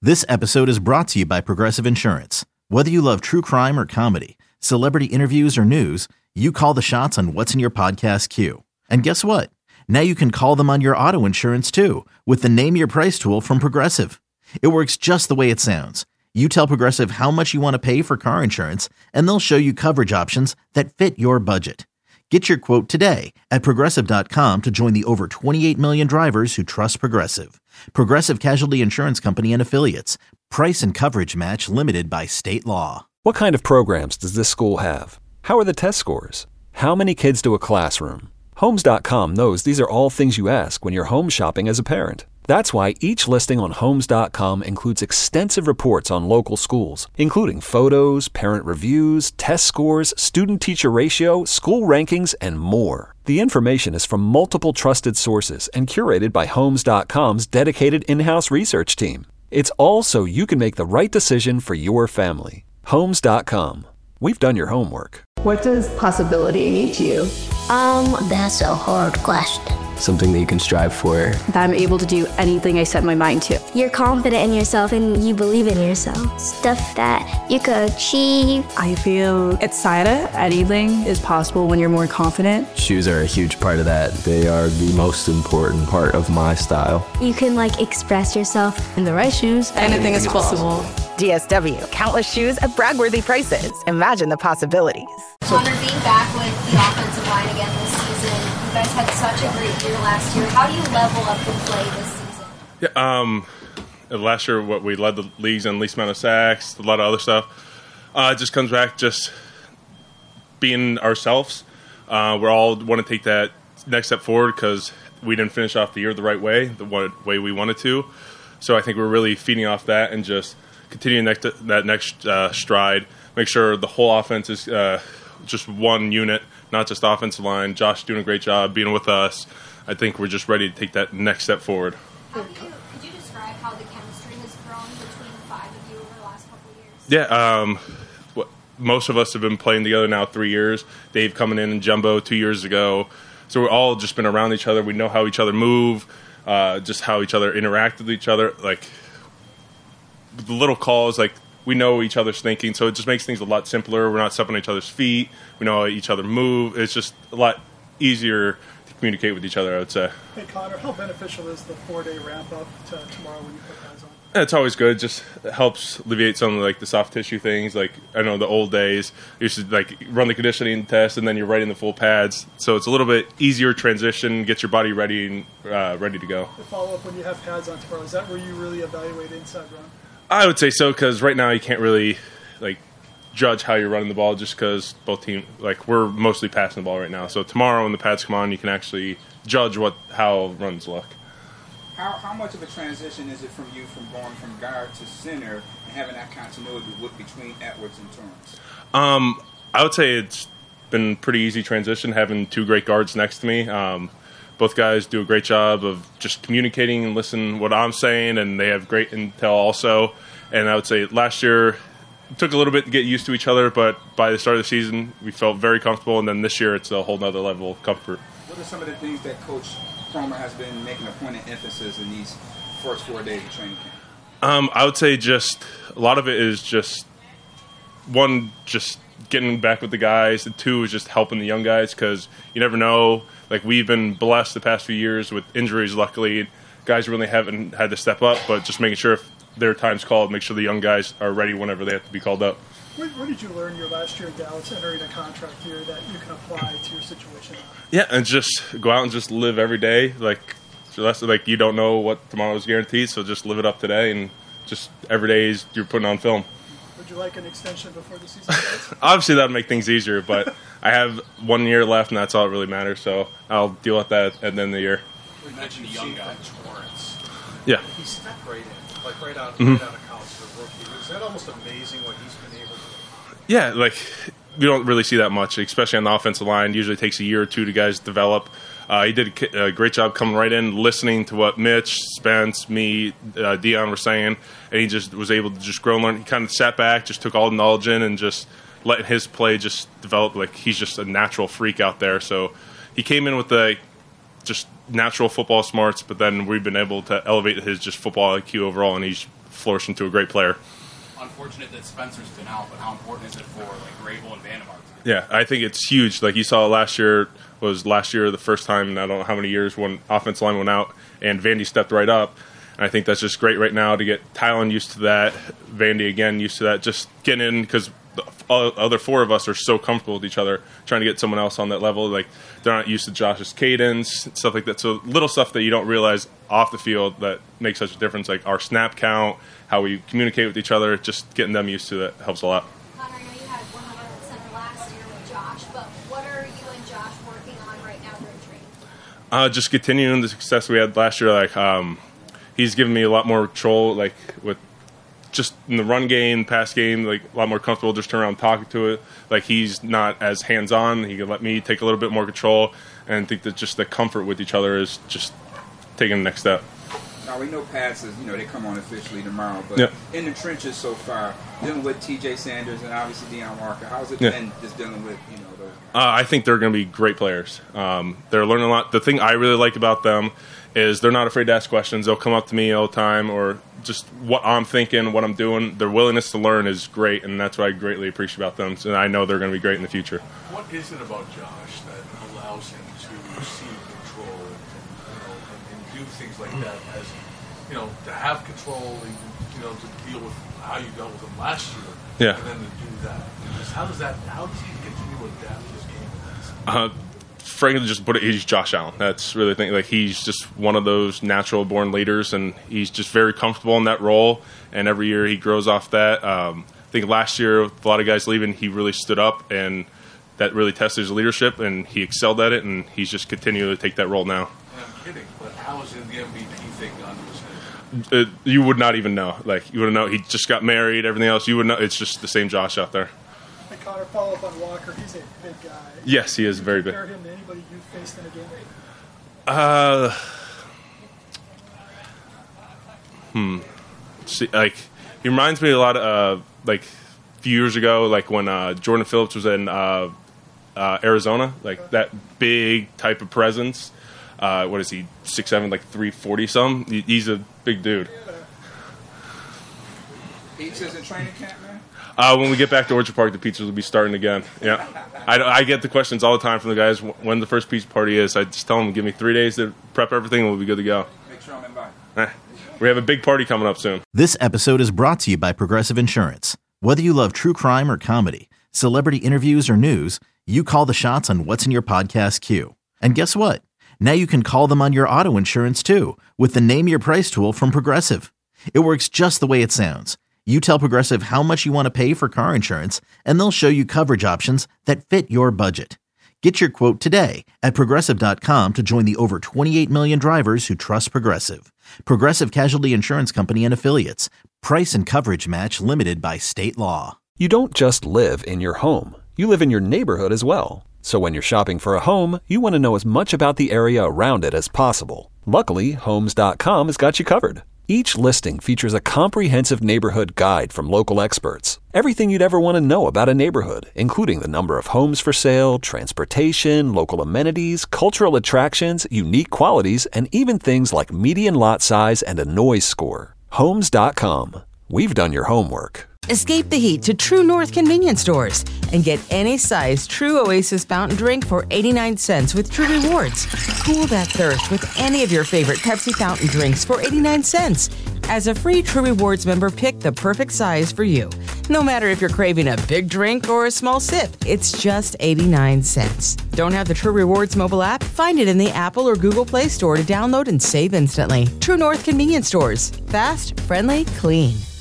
This episode is brought to you by Progressive Insurance. Whether you love true crime or comedy, celebrity interviews or news, you call the shots on what's in your podcast queue. And guess what? Now you can call them on your auto insurance too with the Name Your Price tool from Progressive. It works just the way it sounds. You tell Progressive how much you want to pay for car insurance, and they'll show you coverage options that fit your budget. Get your quote today at Progressive.com to join the over 28 million drivers who trust Progressive. Progressive Casualty Insurance Company and Affiliates. Price and coverage match limited by state law. What kind of programs does this school have? How are the test scores? How many kids to a classroom? Homes.com knows these are all things you ask when you're home shopping as a parent. That's why each listing on Homes.com includes extensive reports on local schools, including photos, parent reviews, test scores, student-teacher ratio, school rankings, and more. The information is from multiple trusted sources and curated by Homes.com's dedicated in-house research team. It's all so you can make the right decision for your family. Homes.com. We've done your homework. What does possibility mean to you? That's a hard question. Something that you can strive for. That I'm able to do anything I set my mind to. You're confident in yourself and you believe in yourself. Stuff that you could achieve. I feel excited. Anything is possible when you're more confident. Shoes are a huge part of that. They are the most important part of my style. You can express yourself. In the right shoes, anything is possible. DSW, countless shoes at brag-worthy prices. Imagine the possibilities. Connor, being back with the offensive line again this season, you guys had such a great year last year. How do you level up and play this season? Yeah, last year we led the leagues in least amount of sacks, a lot of other stuff. It just comes back just being ourselves. We all want to take that next step forward because we didn't finish off the year the right way, the way we wanted to. So I think we're really feeding off that and just continuing that next stride. Make sure the whole offense is just one unit, not just offensive line. Josh doing a great job being with us. I think we're just ready to take that next step forward. Could you describe how the chemistry has grown between the five of you over the last couple of years? Yeah, most of us have been playing together now 3 years. Dave coming in and Jumbo 2 years ago. So we're all just been around each other. We know how each other move, just how each other interact with each other. The little calls, we know each other's thinking, so it just makes things a lot simpler. We're not stepping on each other's feet. We know how each other move. It's just a lot easier to communicate with each other, I would say. Hey, Connor, how beneficial is the 4-day ramp-up to tomorrow when you put guys on? Yeah, it's always good. Just helps alleviate some of the soft tissue things. I know the old days, you used to run the conditioning test and then you're right in the full pads. So it's a little bit easier transition, get your body ready and ready to go. The follow-up when you have pads on tomorrow, is that where you really evaluate inside run? I would say so, because right now you can't really judge how you're running the ball just because both teams we're mostly passing the ball right now. So tomorrow when the pads come on, you can actually judge how runs look. How much of a transition is it from going from guard to center and having that continuity between Edwards and Torrance? I would say it's been pretty easy transition having two great guards next to me. Both guys do a great job of just communicating and listening what I'm saying, and they have great intel also. And I would say last year it took a little bit to get used to each other, but by the start of the season we felt very comfortable, and then this year it's a whole nother level of comfort. What are some of the things that Coach Cromer has been making a point of emphasis in these first 4 days of training camp? I would say just a lot of it is just one, just getting back with the guys, and two is just helping the young guys because you never know. We've been blessed the past few years with injuries, luckily. Guys really haven't had to step up, but just making sure if their time's called, make sure the young guys are ready whenever they have to be called up. Where did you learn your last year in Dallas, entering a contract year, that you can apply to your situation? Yeah, and just go out and just live every day. You don't know what tomorrow's guaranteed, so just live it up today, and just every day you're putting on film. Would you like an extension before the season starts? Obviously, that would make things easier, but I have 1 year left, and that's all that really matters, so I'll deal with that at the end of the year. We mentioned a young guy, Torrance. Yeah. He stepped right in, right out of college for a rookie. Is that almost amazing what he's been able to do? Yeah, we don't really see that much, especially on the offensive line. Usually it takes a year or two to guys develop. He did a great job coming right in, listening to what Mitch, Spence, me, Dion were saying, and he just was able to just grow and learn. He kind of sat back, just took all the knowledge in, and just letting his play just develop. He's just a natural freak out there. So he came in with the just natural football smarts, but then we've been able to elevate his just football IQ overall, and he's flourish into a great player. Unfortunate that Spencer's been out, but how important is it for Grable and Vandermark? Yeah, I think it's huge. Like you saw last year, the first time in I don't know how many years when offensive line went out and Vandy stepped right up. And I think that's just great right now to get Tylen used to that, Vandy again used to that, just getting in because the other four of us are so comfortable with each other, trying to get someone else on that level. Like they're not used to Josh's cadence, stuff like that. So little stuff that you don't realize off the field that makes such a difference, like our snap count, how we communicate with each other, just getting them used to that helps a lot. Connor, I know you had 100% last year with Josh, but what are you and Josh working on right now during training? Just continuing the success we had last year. Like he's given me a lot more control, like with just in the run game, pass game, like a lot more comfortable just turn around and talking to it. Like he's not as hands-on. He can let me take a little bit more control, and I think that just the comfort with each other is just taking the next step. Now we know Pats is, they come on officially tomorrow, but in the trenches so far, dealing with T.J. Sanders and obviously Deion Walker, how's it been just dealing with those guys? I think they're going to be great players. They're learning a lot. The thing I really like about them is they're not afraid to ask questions. They'll come up to me all the time, or just what I'm thinking, what I'm doing. Their willingness to learn is great, and that's what I greatly appreciate about them. And I know they're going to be great in the future. What is it about Josh that allows him to receive control and do things like that? As to have control, and to deal with how you dealt with him last year, and then to do that. How does he continue to adapt his game? Frankly, just put it, he's Josh Allen. That's really the thing. Like he's just one of those natural born leaders, and he's just very comfortable in that role. And every year he grows off that. I think last year, with a lot of guys leaving, he really stood up, and that really tested his leadership, and he excelled at it. And he's just continuing to take that role now. I'm kidding, but how is the MVP thing gone to his head? You would not even know. Like you wouldn't know. He just got married. Everything else, you would know. It's just the same Josh out there. Hey, Connor, follow up on Walker. He's a big guy. Yes, he is very big. Compare him to anybody you've faced in a game? See, like he reminds me a lot of like a few years ago, like when Jordan Phillips was in Arizona, like that big type of presence. What is he? 6'7", like 340 some. He's a big dude. Pizzas in training camp, man? When we get back to Orchard Park, the pizzas will be starting again. Yeah, I get the questions all the time from the guys when the first pizza party is. I just tell them, give me 3 days to prep everything, and we'll be good to go. Make sure I'm in by. We have a big party coming up soon. This episode is brought to you by Progressive Insurance. Whether you love true crime or comedy, celebrity interviews or news, you call the shots on what's in your podcast queue. And guess what? Now you can call them on your auto insurance too with the Name Your Price tool from Progressive. It works just the way it sounds. You tell Progressive how much you want to pay for car insurance, and they'll show you coverage options that fit your budget. Get your quote today at Progressive.com to join the over 28 million drivers who trust Progressive. Progressive Casualty Insurance Company and Affiliates. Price and coverage match limited by state law. You don't just live in your home. You live in your neighborhood as well. So when you're shopping for a home, you want to know as much about the area around it as possible. Luckily, Homes.com has got you covered. Each listing features a comprehensive neighborhood guide from local experts. Everything you'd ever want to know about a neighborhood, including the number of homes for sale, transportation, local amenities, cultural attractions, unique qualities, and even things like median lot size and a noise score. Homes.com. We've done your homework. Escape the heat to True North convenience stores and get any size True Oasis fountain drink for 89 cents with True Rewards. Cool that thirst with any of your favorite Pepsi fountain drinks for 89 cents. As a free True Rewards member, pick the perfect size for you. No matter if you're craving a big drink or a small sip, it's just 89 cents. Don't have the True Rewards mobile app? Find it in the Apple or Google Play Store to download and save instantly. True North convenience stores. Fast, friendly, clean.